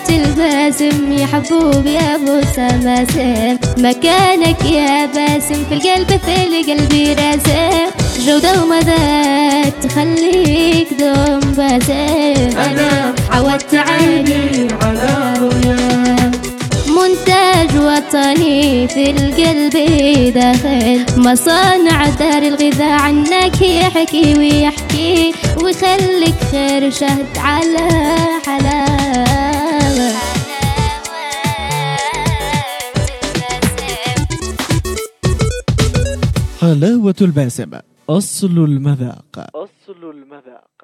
الباسم يا حبوب يا ابو سماسم، مكانك يا باسم في القلب في القلب راسم، جودة ومدى تخليك دوم باسم. أنا عودت عيني على رؤياك، منتج وطني في القلب داخل، مصانع دار الغذاء عنك يحكي ويحكي، ويخليك خير شهد على حلاوة. حلاوة الباسم، أصل المذاق.